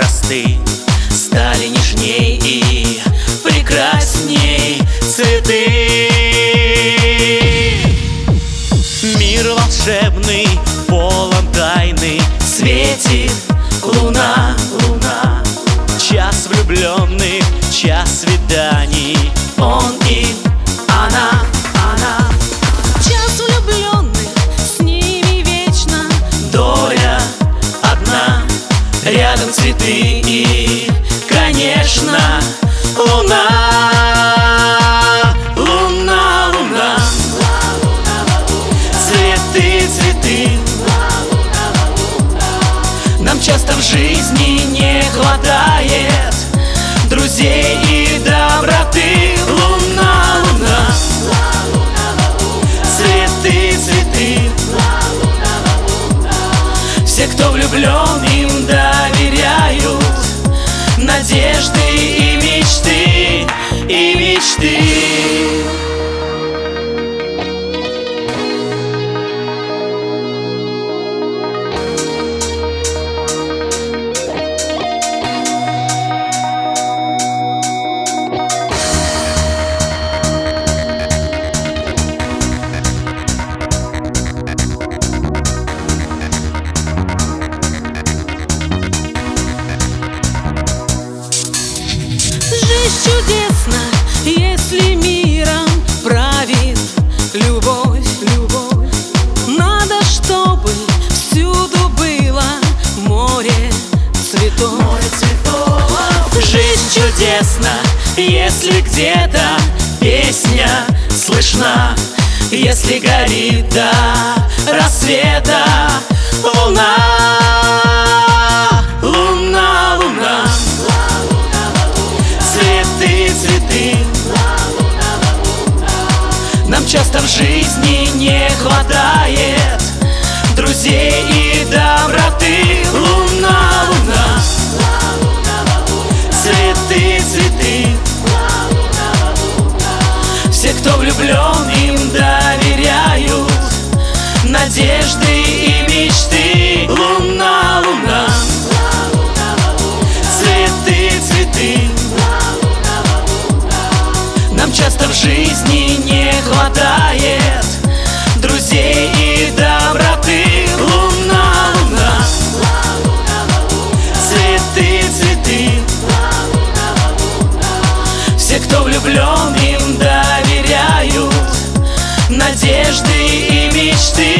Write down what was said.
просты стали нежней и прекрасней цветы. Мир волшебный, полон тайны, светит луна, луна. Час влюбленных, час свиданий, он и она, она. Час влюбленных, с ними вечно доля одна, рядом цветы и, конечно, луна. Луна, луна, цветы, цветы. Нам часто в жизни не хватает друзей и доброты. Луна, луна, цветы, цветы. Все, кто влюблен, им доверяют надежды и мечты, и мечты. Жизнь чудесна, если миром правит любовь, любовь. Надо, чтобы всюду было море цветов, Море цветов. Жизнь чудесна, если где-то песня слышна, если горит до рассвета луна. Луна, луна, цветы, цветы. Нам часто в жизни не хватает друзей и доброты. Луна, луна, цветы, цветы. Все, кто влюблен, им доверяют надежды и мечты. Луна, луна, цветы, цветы. Нам часто в жизни не хватает друзей и доброты. Луна, луна, цветы, цветы. Все, кто влюблен, им доверяют надежды и мечты.